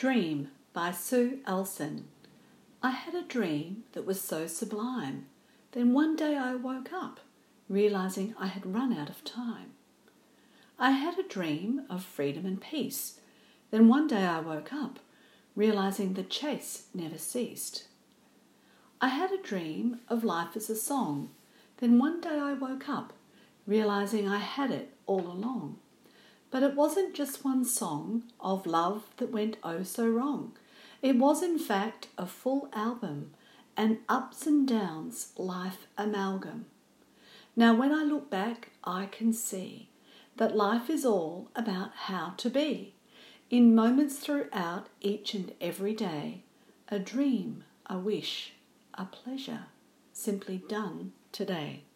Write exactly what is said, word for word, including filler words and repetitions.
Dream by Sue Elson. I had a dream that was so sublime. Then one day I woke up, realizing I had run out of time. I had a dream of freedom and peace. Then one day I woke up, realizing the chase never ceased. I had a dream of life as a song. Then one day I woke up, realizing I had it all along. But it wasn't just one song of love that went oh so wrong. It was in fact a full album, an ups and downs life amalgam. Now when I look back, I can see that life is all about how to be. In moments throughout each and every day, a dream, a wish, a pleasure, simply done today.